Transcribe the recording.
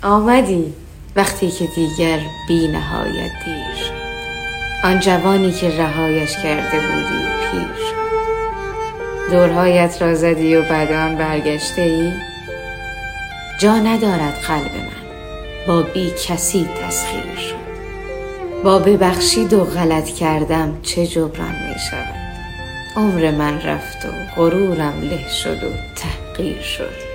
آمدی وقتی که دیگر بی نهایت دیر شد. آن جوانی که رهایش کرده بودی پیر شد. دورهایت را زدی و بعد آن برگشته ای. جا ندارد قلب من، با بی کسی تسخیر شد. با ببخشید و غلط کردم چه جبران می شود. عمر من رفت و غرورم له شد و تحقیر شد.